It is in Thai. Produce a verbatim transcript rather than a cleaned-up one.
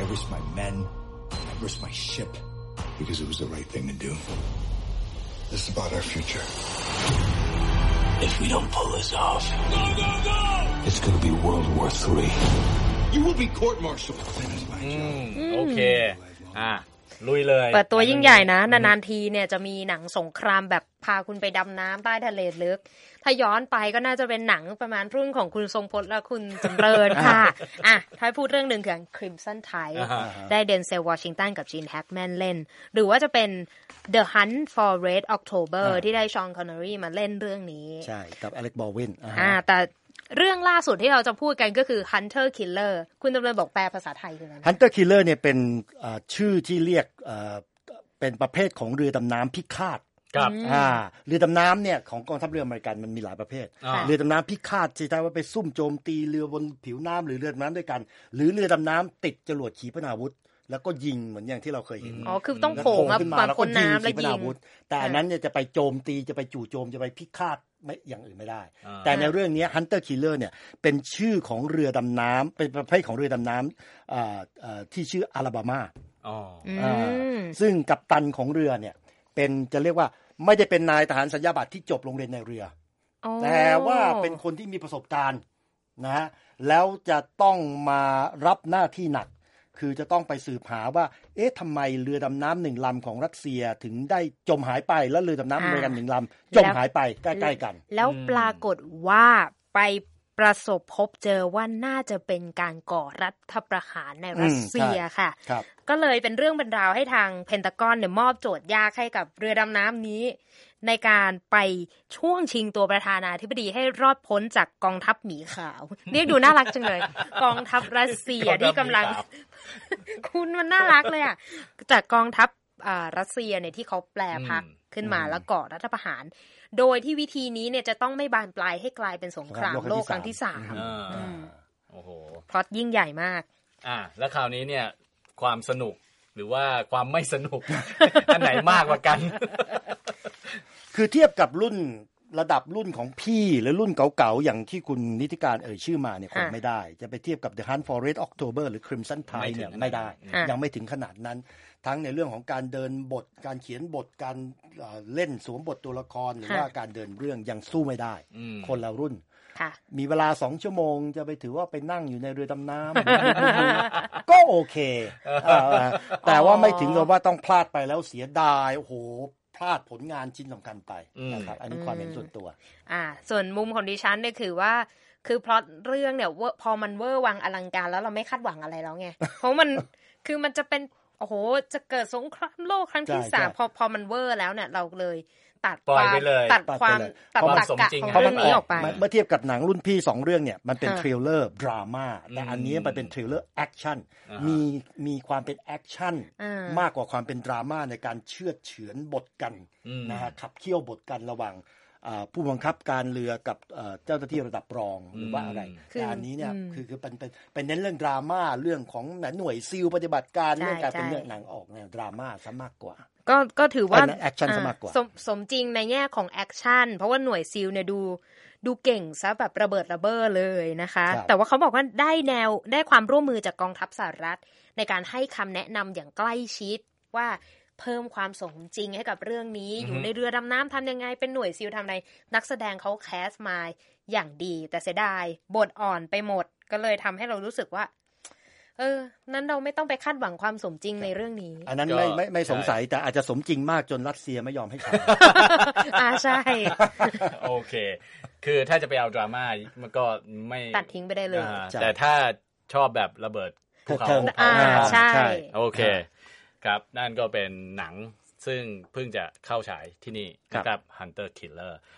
risked my men. I risked my ship because it was the right thing to do. This is about our future. If we don't pull this off, go, go, go! It's going to be World War Three. You will be court-martialed. That is my job. โอเคอ่ะลุยเลยเปิดตัวยิ่งใหญ่นะนานๆทีเนี่ยจะมีหนังสงครามแบบพาคุณไปดำน้ำใต้ทะเลลึกถ้าย้อนไปก็น่าจะเป็นหนังประมาณรุ่นของคุณทรงพจน์และคุณจำเริญค่ะอ่ะถ้าพูดเรื่องหนึ่งคือ Crimson Tide ได้เดนเซลวอชิงตันกับจีนแฮกแมนเล่นหรือว่าจะเป็น The Hunt for Red October ที่ได้ชอนคอนเนอรีมาเล่นเรื่องนี้ใช่กับอเล็กบอลวินอ่าแต่เรื่องล่าสุดที่เราจะพูดกันก็คือ Hunter Killer คุณจำเริญบอกแปลภาษาไทยคืออะไร Hunter Killer เนี่ยเป็นชื่อที่เรียกเป็นประเภทของเรือดำน้ำพิฆาตครับอ่าเรือดำน้ำเนี่ยของกองทัพเรืออเมริกันมันมีหลายประเภทเรือดำน้ำพิฆาตที่ใช้ว่าไปซุ่มโจมตีเรือบนผิวน้ำหรือเรือดำน้ำด้วยกันหรือเรือดำน้ำติดจรวดขีปนาวุธแล้วก็ยิงเหมือนอย่างที่เราเคยเห็นอ๋อคือต้องโผล่มาบนพ้นน้ำแล้วยิงแต่อันนั้นเนี่ยจะไปโจมตีจะไปจู่โจมจะไปพิฆาตไม่อย่างอื่นไม่ได้แต่ในเรื่องนี้ Hunter Killer เนี่ยเป็นชื่อของเรือดำน้ำเป็นประเภทของเรือดำน้ำอ่าอ่าที่ชื่ออลาบามาอ๋อซึ่งกัปตันของเรือเนี่ยเป็นจะเรียกว่าไม่ได้เป็นนายทหารสัญญาบัตรที่จบโรงเรียนในเรือแต่ว่าเป็นคนที่มีประสบการณ์นะฮะแล้วจะต้องมารับหน้าที่หนักคือจะต้องไปสืบหาว่าเอ๊ะทำไมเรือดำน้ำหนึ่งลำของรัสเซียถึงได้จมหายไปแล้วเรือดำน้ำอเมริกันหนึ่งลำจมหายไปใกล้ๆกันแล้วปรากฏว่าไปประสบพบเจอว่าน่าจะเป็นการก่อรัฐประหารในรัสเซียค่ะก็เลยเป็นเรื่องเป็นราวให้ทางเพนทากอนเนี่ยมอบโจทย์ยากให้กับเรือดำน้ำนี้ในการไปช่วงชิงตัวประธานาธิบดีให้รอดพ้นจากกองทัพหมีขาวเรียกดูน่ารักจังเลยกองทัพรัสเซียที่กำลังคุณมันน่ารักเลยอ่ะจากกองทัพอ่ารัสเซียเนี่ยที่เขาแปลพรรคขึ้นมาแล้วก่อรัฐประหารโดยที่วิธีนี้เนี่ยจะต้องไม่บานปลายให้กลายเป็นสงครามโลกครั้งที่สามโอ้โหพล็อตยิ่งใหญ่มากอ่าแล้วคราวนี้เนี่ยความสนุกหรือว่าความไม่สนุก อันไหนมากกว่ากันคือเทียบกับรุ่นระดับรุ่นของพี่หรือรุ่นเก่าๆอย่างที่คุณนิติการเอ่ยชื่อมาเนี่ยคงไม่ได้จะไปเทียบกับ The Hunt for Red October หรือ Crimson Tide เนี่ยไม่ได้ยังไม่ถึงขนาดนั้นทั้งในเรื่องของการเดินบทการเขียนบทการเล่นสวมบทตัวละครหรือว่าการเดินเรื่องยังสู้ไม่ได้คนละรุ่นมีเวลาสองชั่วโมงจะไปถือว่าไปนั่งอยู่ในเรือดำน้ำก็โอเคแต่ว่าไม่ถึงกับว่าต้องพลาดไปแล้วเสียดายโอ้โหพลาดผลงานชิ้นสำคัญไปนะครับอันนี้ความเห็นส่วนตัวอ่าส่วนมุมของดิฉันเนี่ยคือว่าคือพล็อตเรื่องเนี่ยพอมันเวอร์วังอลังการแล้วเราไม่คาดหวังอะไรแล้วไงเพราะมันคือมันจะเป็นโอ้โหจะเกิดสงครามโลกครั้งที่สามพอพอมันเวอร์แล้วเนี่ยเราเลยตัดความตัดความตัดตรรกะของเรื่องนี้ออกไปเมื่อเทียบกับหนังรุ่นพี่สองเรื่องเนี่ยมันเป็นทริลเลอร์ดราม่าแต่อันนี้มันเป็นทริลเลอร์แอคชั่นมีมีความเป็นแอคชั่นมากกว่าความเป็นดราม่าในการเชือดเฉือนบทกันนะฮะขับเคี่ยวบทกันระหว่างผู้บังคับการเรือกับเจ้าหน้าที่ระดับรองหรือว่าอะไรแต่อันนี้เนี่ยคือคือเป็นเป็นเป็นเน้นเรื่องดราม่าเรื่องของหน่วยซีลปฏิบัติการเรื่องการเป็นเรื่องหนังออกแนวดราม่าซะมากกว่าก็ก็ถือว่าแอคชั่นซะมากกว่าสมสมจริงในแง่ของแอคชั่นเพราะว่าหน่วยซีลเนี่ยดูดูเก่งซะแบบระเบิดระเบ้อเลยนะคะแต่ว่าเขาบอกว่าได้แนวได้ความร่วมมือจากกองทัพสหรัฐในการให้คำแนะนำอย่างใกล้ชิดว่าเพิ่มความสมจริงให้กับเรื่องนี้ mm-hmm. อยู่ในเรือดำน้ำทำยังไงเป็นหน่วยซีลทำอะไรนักแสดงเขาแคสมาอย่างดีแต่เสียดายบทอ่อนไปหมดก็เลยทำให้เรารู้สึกว่าเออนั้นเราไม่ต้องไปคาดหวังความสมจริงในเรื่องนี้อันนั้นไม่ไม่ไม่สงสัยแต่อาจจะสมจริงมากจนรัสเซียไม่ยอมให้ฉายอ่าใช่โอเคคือถ้าจะไปเอาดราม่ามันก็ไม่ตัดทิ้งไปได้เลยแต่ถ้าชอบแบบระเบิดภูเขาอ่าใช่โอเคครับนั่นก็เป็นหนังซึ่งเพิ่งจะเข้าฉายที่นี่นะครับ Hunter Killer